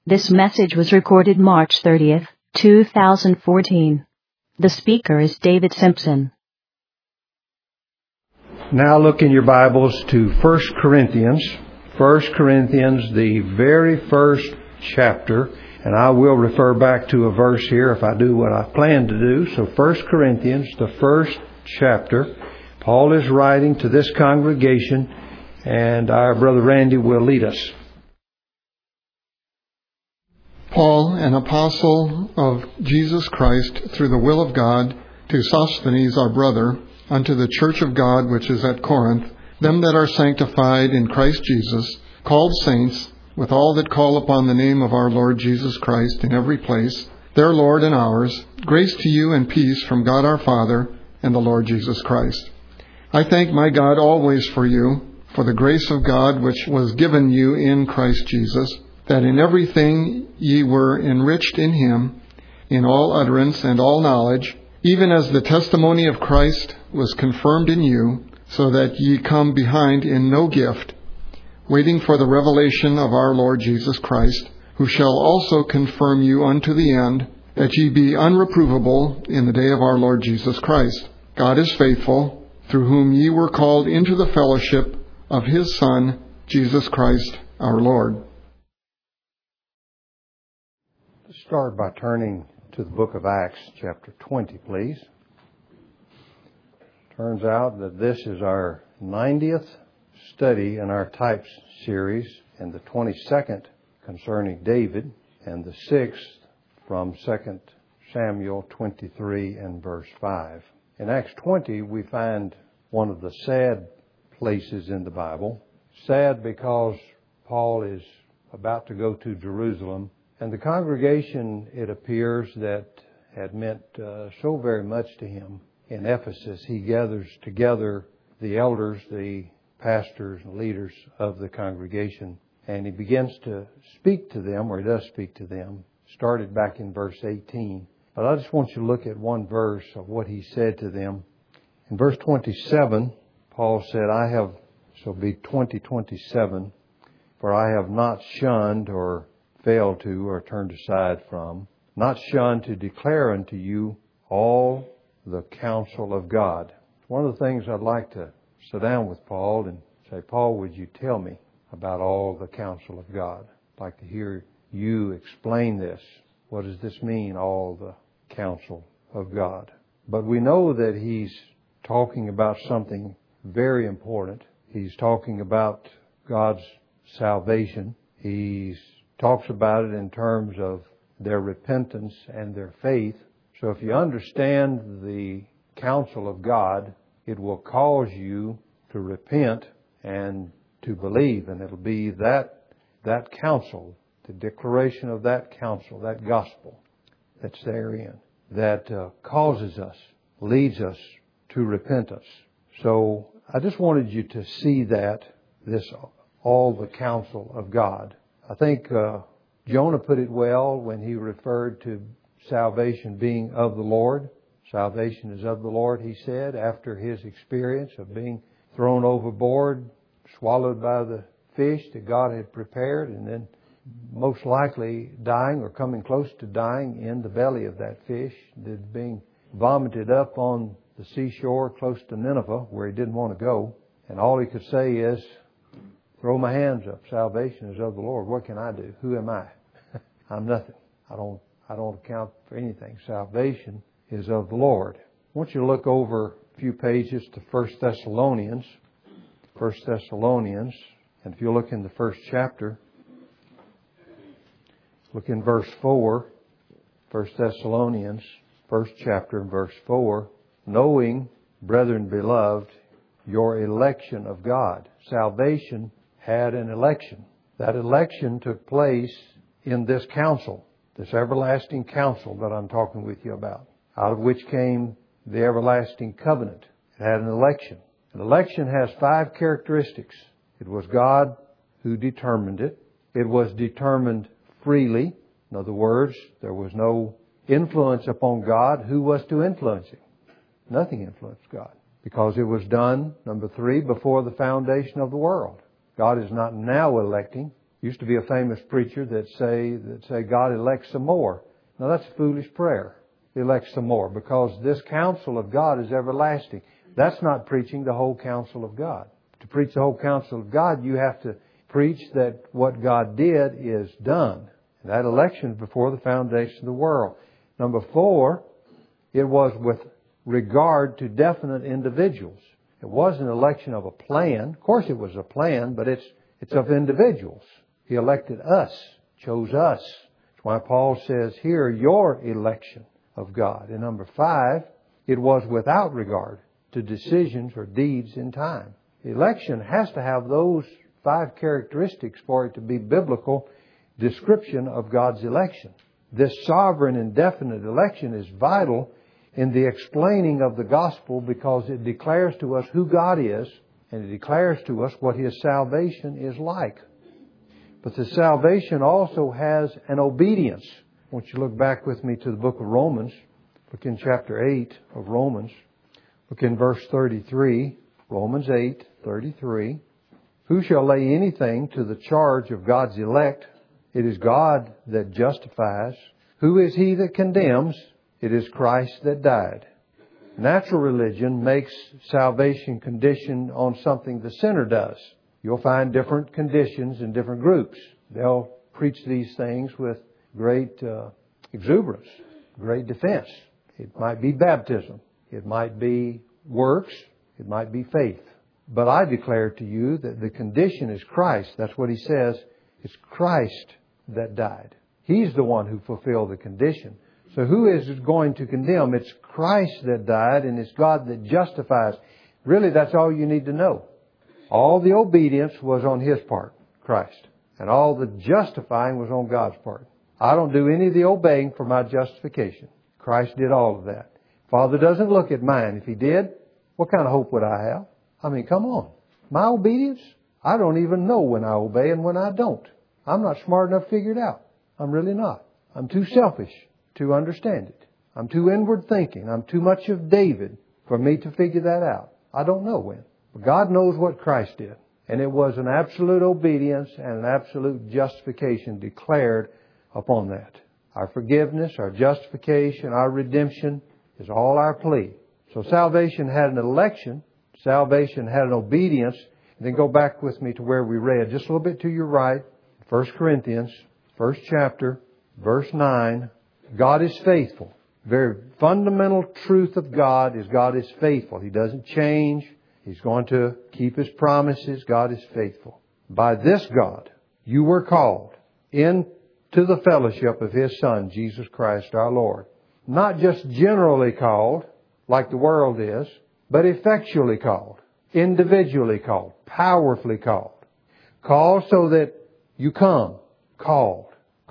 This message was recorded March 30th, 2014. The speaker is David Simpson. Now look in your Bibles to 1 Corinthians. 1 Corinthians, the very first chapter. And I will refer back to a verse here if I do what I plan to do. So 1 Corinthians, the first chapter. Paul is writing to this congregation, and our brother Randy will lead us. Paul, an apostle of Jesus Christ, through the will of God, to Sosthenes our brother, unto the church of God which is at Corinth, them that are sanctified in Christ Jesus, called saints, with all that call upon the name of our Lord Jesus Christ in every place, their Lord and ours, grace to you and peace from God our Father and the Lord Jesus Christ. I thank my God always for you, for the grace of God which was given you in Christ Jesus, that in everything ye were enriched in him, in all utterance and all knowledge, even as the testimony of Christ was confirmed in you, so that ye come behind in no gift, waiting for the revelation of our Lord Jesus Christ, who shall also confirm you unto the end, that ye be unreprovable in the day of our Lord Jesus Christ. God is faithful, through whom ye were called into the fellowship of his Son, Jesus Christ our Lord. Let's start by turning to the book of Acts, chapter 20, please. Turns out that this is our 90th study in our Types series, and the 22nd concerning David, and the 6th from 2 Samuel 23 and verse 5. In Acts 20, we find one of the sad places in the Bible. Sad because Paul is about to go to Jerusalem, and the congregation, it appears, that had meant so very much to him in Ephesus. He gathers together the elders, the pastors and leaders of the congregation, and he begins to speak to them, or he does speak to them, started back in verse 18. But I just want you to look at one verse of what he said to them. In verse 27, Paul said, so be 20:27, for I have not shunned or failed to or turned aside from, not shunned to declare unto you all the counsel of God. One of the things I'd like to sit down with Paul and say, Paul, would you tell me about all the counsel of God? I'd like to hear you explain this. What does this mean, all the counsel of God? But we know that he's talking about something very important. He's talking about God's salvation. He talks about it in terms of their repentance and their faith. So if you understand the counsel of God, it will cause you to repent and to believe. And it'll be that counsel, the declaration of that counsel, that gospel that's therein, that causes us, leads us to repentance. So I just wanted you to see all the counsel of God. I think Jonah put it well when he referred to salvation being of the Lord. Salvation is of the Lord, he said, after his experience of being thrown overboard, swallowed by the fish that God had prepared, and then most likely dying or coming close to dying in the belly of that fish, that being vomited up on the seashore close to Nineveh, where he didn't want to go. And all he could say is, throw my hands up. Salvation is of the Lord. What can I do? Who am I? I'm nothing. I don't account for anything. Salvation is of the Lord. I want you to look over a few pages to 1 Thessalonians. 1 Thessalonians. And if you look in the first chapter, look in verse 4. 1 Thessalonians, first chapter, verse 4. Knowing, brethren beloved, your election of God. Salvation had an election. That election took place in this counsel, this everlasting counsel that I'm talking with you about, out of which came the everlasting covenant. It had an election. An election has 5 characteristics. It was God who determined it. It was determined freely. In other words, there was no influence upon God. Who was to influence it? Nothing influenced God. Because it was done, number 3, before the foundation of the world. God is not now electing. Used to be a famous preacher that say God elects some more. Now that's a foolish prayer. Elect some more, because this counsel of God is everlasting. That's not preaching the whole counsel of God. To preach the whole counsel of God, you have to preach that what God did is done. And that election is before the foundation of the world. Number 4, it was with regard to definite individuals. It wasn't an election of a plan. Of course it was a plan, but it's of individuals. He elected us, chose us. That's why Paul says here, your election of God. And number 5, it was without regard to decisions or deeds in time. Election has to have those 5 characteristics for it to be biblical description of God's election. This sovereign and definite election is vital in the explaining of the gospel, because it declares to us who God is, and it declares to us what His salvation is like. But the salvation also has an obedience. I want you to look back with me to the book of Romans. Look in chapter 8 of Romans. Look in verse 33. Romans 8:33. Who shall lay anything to the charge of God's elect? It is God that justifies. Who is he that condemns? It is Christ that died. Natural religion makes salvation conditioned on something the sinner does. You'll find different conditions in different groups. They'll preach these things with great exuberance, great defense. It might be baptism. It might be works. It might be faith. But I declare to you that the condition is Christ. That's what he says. It's Christ that died. He's the one who fulfilled the condition. So who is going to condemn? It's Christ that died, and it's God that justifies. Really, that's all you need to know. All the obedience was on His part, Christ. And all the justifying was on God's part. I don't do any of the obeying for my justification. Christ did all of that. Father doesn't look at mine. If He did, what kind of hope would I have? I mean, come on. My obedience? I don't even know when I obey and when I don't. I'm not smart enough to figure it out. I'm really not. I'm too selfish to understand it. I'm too inward thinking. I'm too much of David for me to figure that out. I don't know when. But God knows what Christ did. And it was an absolute obedience and an absolute justification declared upon that. Our forgiveness, our justification, our redemption is all our plea. So salvation had an election. Salvation had an obedience. And then go back with me to where we read, just a little bit to your right, 1 Corinthians, 1st chapter, verse 9. God is faithful. Very fundamental truth of God is God is faithful. He doesn't change. He's going to keep His promises. God is faithful. By this God, you were called into the fellowship of His Son, Jesus Christ our Lord. Not just generally called, like the world is, but effectually called, individually called, powerfully called. Called so that you come, called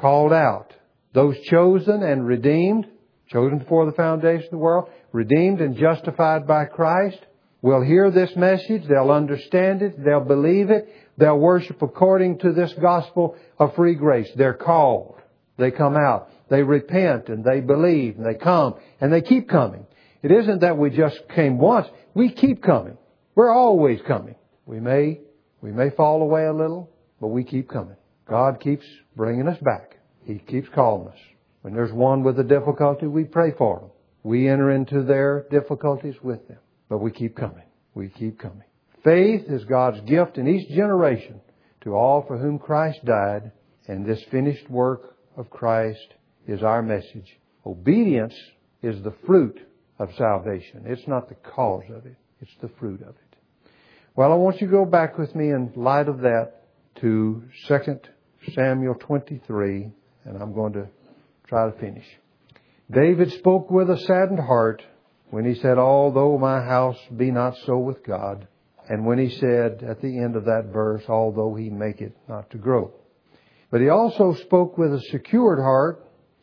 out. Those chosen and redeemed, chosen before the foundation of the world, redeemed and justified by Christ, will hear this message, they'll understand it, they'll believe it, they'll worship according to this gospel of free grace. They're called. They come out. They repent and they believe and they come and they keep coming. It isn't that we just came once. We keep coming. We're always coming. We may fall away a little, but we keep coming. God keeps bringing us back. He keeps calling us. When there's one with a difficulty, we pray for them. We enter into their difficulties with them. But we keep coming. We keep coming. Faith is God's gift in each generation to all for whom Christ died. And this finished work of Christ is our message. Obedience is the fruit of salvation. It's not the cause of it. It's the fruit of it. Well, I want you to go back with me in light of that to 2 Samuel 23. And I'm going to try to finish. David spoke with a saddened heart when he said, although my house be not so with God. And when he said at the end of that verse, although He make it not to grow. But he also spoke with a secured heart,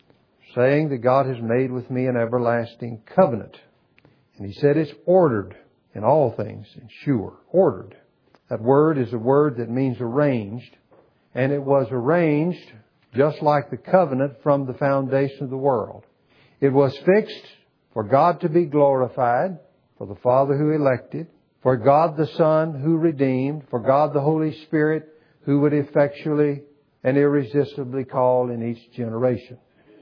saying that God has made with me an everlasting covenant. And he said it's ordered in all things and sure. Ordered. That word is a word that means arranged. And it was arranged just like the covenant from the foundation of the world. It was fixed for God to be glorified, for the Father who elected, for God the Son who redeemed, for God the Holy Spirit who would effectually and irresistibly called in each generation.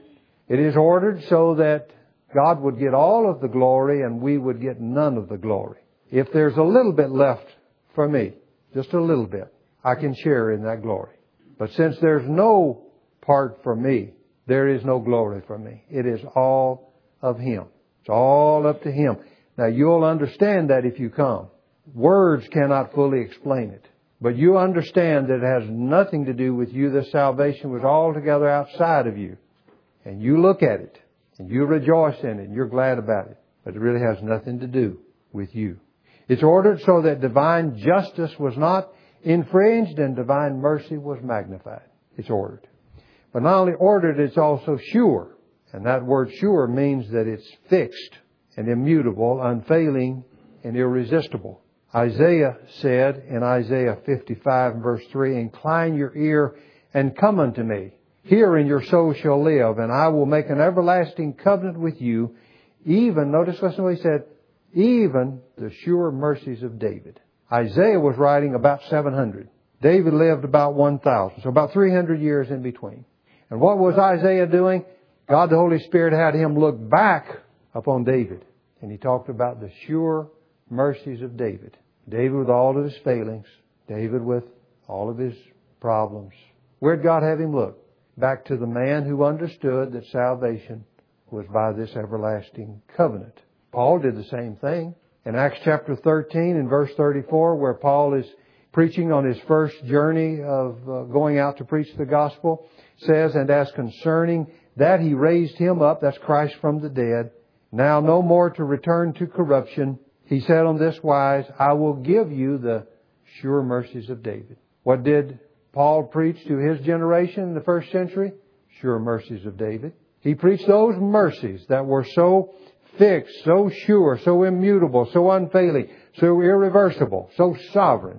It is ordered so that God would get all of the glory and we would get none of the glory. If there's a little bit left for me, just a little bit, I can share in that glory. But since there's no part for me, there is no glory for me. It is all of Him. It's all up to Him. Now you'll understand that if you come. Words cannot fully explain it. But you understand that it has nothing to do with you. This salvation was altogether outside of you. And you look at it, and you rejoice in it, and you're glad about it. But it really has nothing to do with you. It's ordered so that divine justice was not infringed and divine mercy was magnified. It's ordered. But not only ordered, it's also sure. And that word sure means that it's fixed and immutable, unfailing and irresistible. Isaiah said in Isaiah 55 verse 3, "Incline your ear and come unto me. Hear and your soul shall live, and I will make an everlasting covenant with you, even," notice, listen to what he said, "even the sure mercies of David." Isaiah was writing about 700. David lived about 1,000, so about 300 years in between. And what was Isaiah doing? God the Holy Spirit had him look back upon David. And he talked about the sure mercies of David. David with all of his failings. David with all of his problems. Where'd God have him look? Back to the man who understood that salvation was by this everlasting covenant. Paul did the same thing. In Acts chapter 13 and verse 34, where Paul is preaching on his first journey of going out to preach the gospel, says, "And as concerning that He raised Him up," that's Christ from the dead, "now no more to return to corruption, He said on this wise, I will give you the sure mercies of David." What did Paul preach to his generation in the first century? Sure mercies of David. He preached those mercies that were so fixed, so sure, so immutable, so unfailing, so irreversible, so sovereign,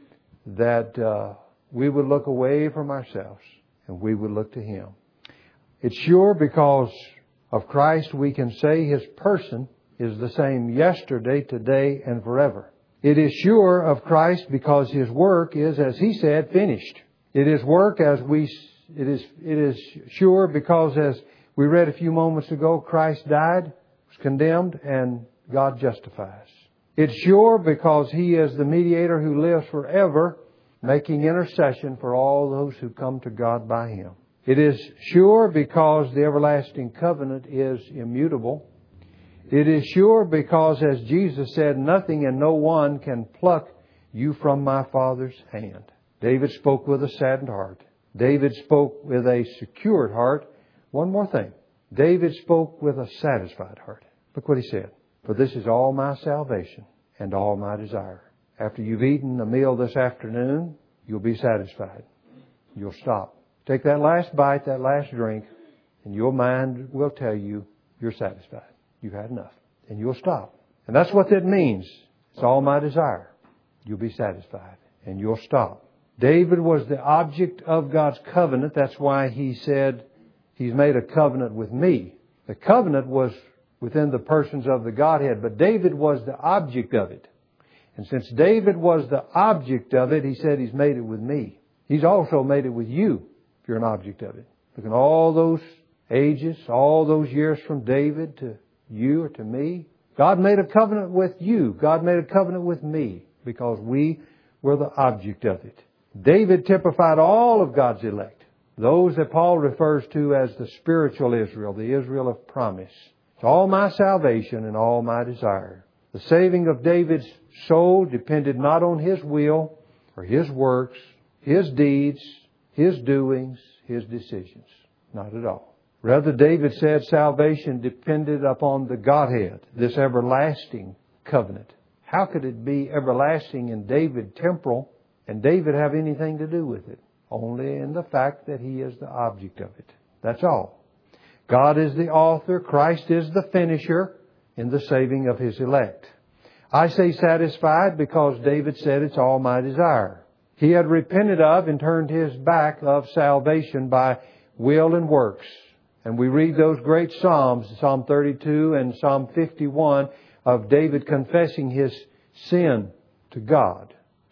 that we would look away from ourselves and we would look to Him. It's sure because of Christ we can say His person is the same yesterday, today, and forever. It is sure of Christ because His work is, as He said, finished. It is work it is sure because, as we read a few moments ago, Christ died, was condemned, and God justifies. It's sure because He is the mediator who lives forever, making intercession for all those who come to God by Him. It is sure because the everlasting covenant is immutable. It is sure because, as Jesus said, nothing and no one can pluck you from my Father's hand. David spoke with a saddened heart. David spoke with a secured heart. One more thing. David spoke with a satisfied heart. Look what he said. "For this is all my salvation and all my desire." After you've eaten a meal this afternoon, you'll be satisfied. You'll stop. Take that last bite, that last drink, and your mind will tell you you're satisfied. You've had enough. And you'll stop. And that's what that means. It's all my desire. You'll be satisfied. And you'll stop. David was the object of God's covenant. That's why he said, He's made a covenant with me. The covenant was within the persons of the Godhead, but David was the object of it. And since David was the object of it, he said He's made it with me. He's also made it with you, if you're an object of it. Look at all those ages, all those years from David to you or to me. God made a covenant with you. God made a covenant with me because we were the object of it. David typified all of God's elect, those that Paul refers to as the spiritual Israel, the Israel of promise. It's all my salvation and all my desire. The saving of David's soul depended not on his will or his works, his deeds, his doings, his decisions. Not at all. Rather, David said salvation depended upon the Godhead, this everlasting covenant. How could it be everlasting and David temporal, and David have anything to do with it? Only in the fact that he is the object of it. That's all. God is the author. Christ is the finisher in the saving of His elect. I say satisfied because David said it's all my desire. He had repented of and turned his back of salvation by will and works. And we read those great Psalms, Psalm 32 and Psalm 51, of David confessing his sin to God.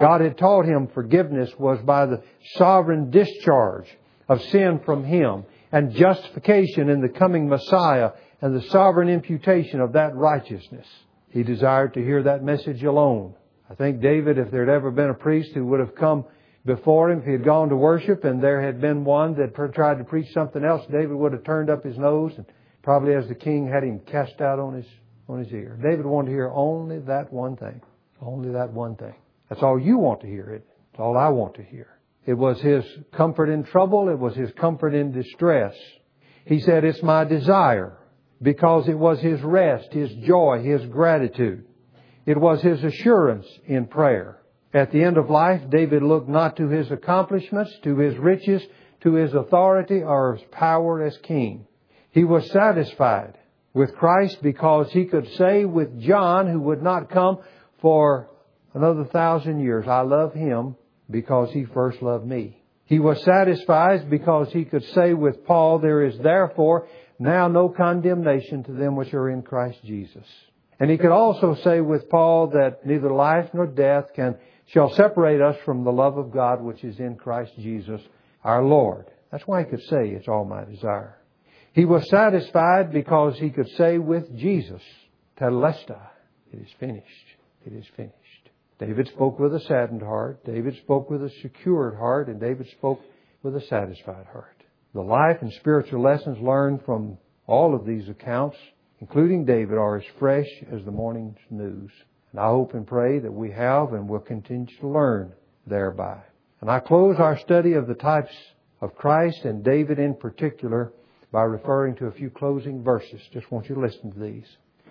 God had taught him forgiveness was by the sovereign discharge of sin from Him, and justification in the coming Messiah, and the sovereign imputation of that righteousness. He desired to hear that message alone. I think David, if there had ever been a priest who would have come before him, if he had gone to worship and there had been one that tried to preach something else, David would have turned up his nose and probably, as the king, had him cast out on his ear. David wanted to hear only that one thing. Only that one thing. That's all you want to hear. It's all I want to hear. It was his comfort in trouble. It was his comfort in distress. He said, it's my desire, because it was his rest, his joy, his gratitude. It was his assurance in prayer. At the end of life, David looked not to his accomplishments, to his riches, to his authority, or his power as king. He was satisfied with Christ because he could say with John, who would not come for another 1,000 years, I love Him because He first loved me. He was satisfied because he could say with Paul, there is therefore now no condemnation to them which are in Christ Jesus. And he could also say with Paul that neither life nor death shall separate us from the love of God which is in Christ Jesus our Lord. That's why he could say, it's all my desire. He was satisfied because he could say with Jesus, Tetelestai, it is finished. It is finished. David spoke with a saddened heart. David spoke with a secured heart. And David spoke with a satisfied heart. The life and spiritual lessons learned from all of these accounts, including David, are as fresh as the morning's news. And I hope and pray that we have and will continue to learn thereby. And I close our study of the types of Christ and David in particular by referring to a few closing verses. Just want you to listen to these.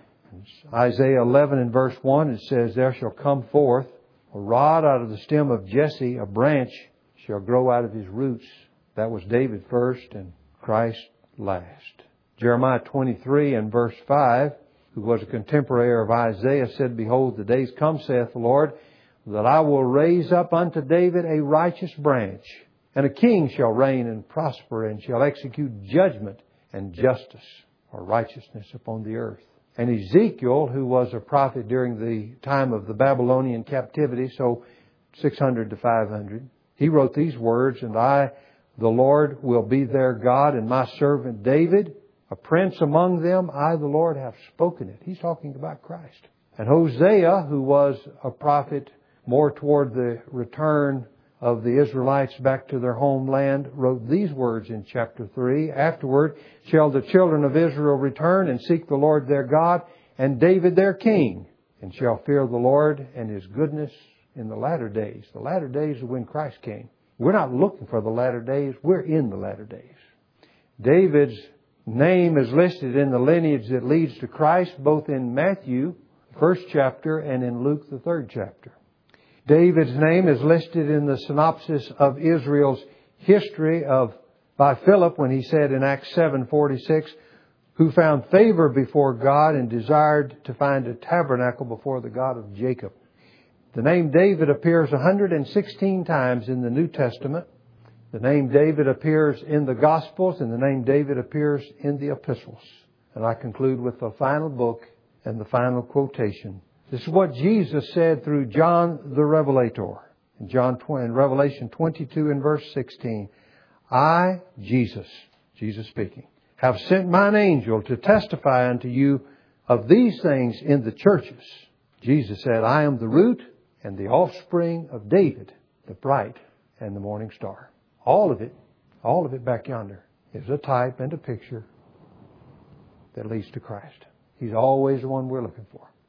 Isaiah 11 and verse 1, it says, there shall come forth a rod out of the stem of Jesse, a branch shall grow out of his roots. That was David first and Christ last. Jeremiah 23 and verse 5, who was a contemporary of Isaiah, said, behold, the days come, saith the Lord, that I will raise up unto David a righteous branch, and a king shall reign and prosper, and shall execute judgment and justice or righteousness upon the earth. And Ezekiel, who was a prophet during the time of the Babylonian captivity, so 600 to 500, he wrote these words, and I, the Lord, will be their God, and my servant David, a prince among them, I, the Lord, have spoken it. He's talking about Christ. And Hosea, who was a prophet more toward the return of the Israelites back to their homeland, wrote these words in chapter 3. Afterward shall the children of Israel return and seek the Lord their God, and David their king, and shall fear the Lord and His goodness in the latter days. The latter days is when Christ came. We're not looking for the latter days. We're in the latter days. David's name is listed in the lineage that leads to Christ, both in Matthew, the 1st chapter, and in Luke, the 3rd chapter. David's name is listed in the synopsis of Israel's history by Philip when he said in Acts 7:46, who found favor before God and desired to find a tabernacle before the God of Jacob. The name David appears 116 times in the New Testament. The name David appears in the Gospels, and the name David appears in the Epistles. And I conclude with the final book and the final quotation. This is what Jesus said through John the Revelator. In Revelation 22 and verse 16. I, Jesus speaking, have sent mine angel to testify unto you of these things in the churches. Jesus said, I am the root and the offspring of David, the bright and the morning star. All of it back yonder is a type and a picture that leads to Christ. He's always the one we're looking for.